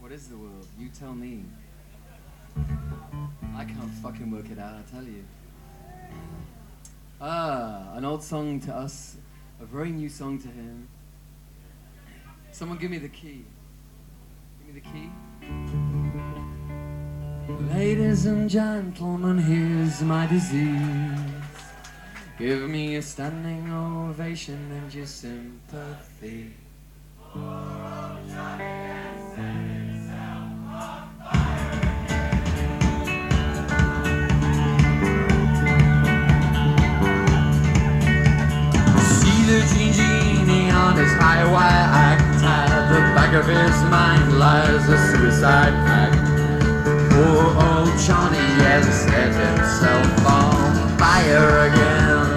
What is the world? You tell me. I can't fucking work it out, I tell you. An old song to us, a very new song to him. Someone give me the key. Give me the key. Ladies and gentlemen, here's my disease. Give me a standing ovation and your sympathy. The genie on his high-wire act. At the back of his mind lies a suicide pact. Poor old Johnny has set himself on fire again.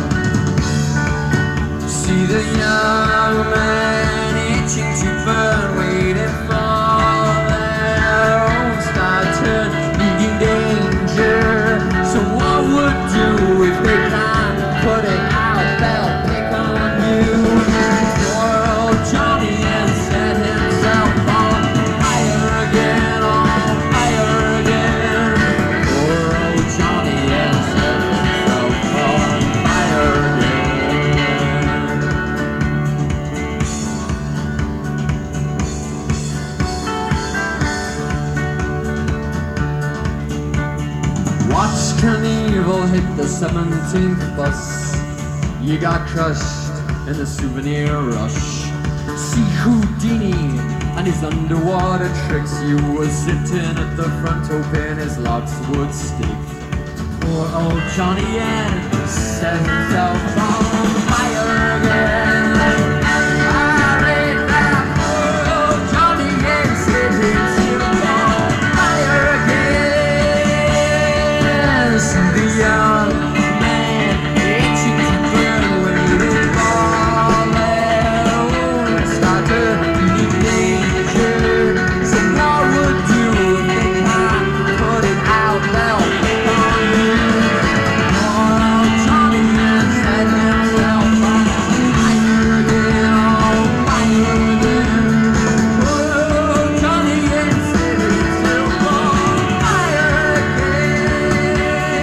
See the young man itching to burn, waiting for their own star turn, needing danger. So what would do if they can't put it out? They'll pick on you. Poor old Johnny has set himself on fire again, on fire again. Poor old Johnny has set himself on fire again. Watch Knievel hit the 17th bus. You got crushed in the souvenir rush. See Houdini and his underwater tricks. You were sitting at the front hoping his locks would stick. Poor old Johnny N set himself on fire again. Poor old Johnny N set himself on fire again. See the young man itching to burn, waiting for their own star to be danger. So what would do if they can't put it out? They'll pick on you. Poor old Johnny has set himself on fire again, on fire again. Poor old Johnny has set himself on fire again.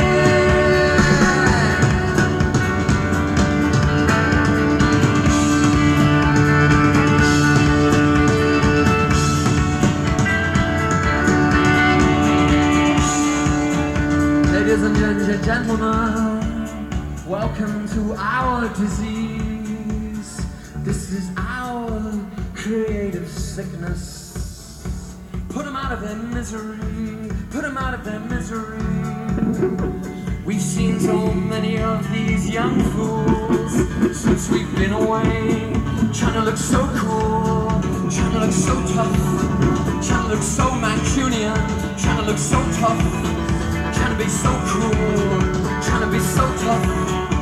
Ladies and gentlemen, welcome to our disease. This is our creative sickness. Put them out of their misery. Put them out of their misery. We've seen so many of these young fools since we've been away, trying to look so cool, trying to look so tough, trying to look so Mancunian, trying to look so tough, trying to be so cool, trying to be so tough.